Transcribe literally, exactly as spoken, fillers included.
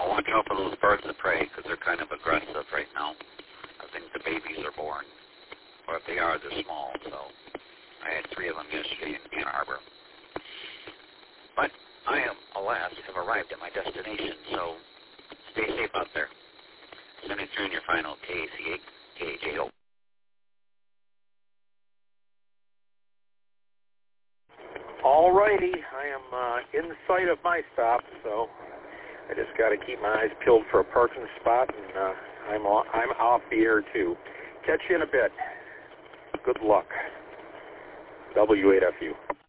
watch out for those birds of prey because they're kind of aggressive right now. I think the babies are born, or if they are, they're small. So I had three of them yesterday in Ann Arbor. But I am, alas, have arrived at my destination, so stay safe out there. Sending through in your final K A C eight, K H A O. All righty, I am uh, in sight of my stop, so I just got to keep my eyes peeled for a parking spot, and uh, I'm off, I'm off the air too. Catch you in a bit. Good luck. W eight F U.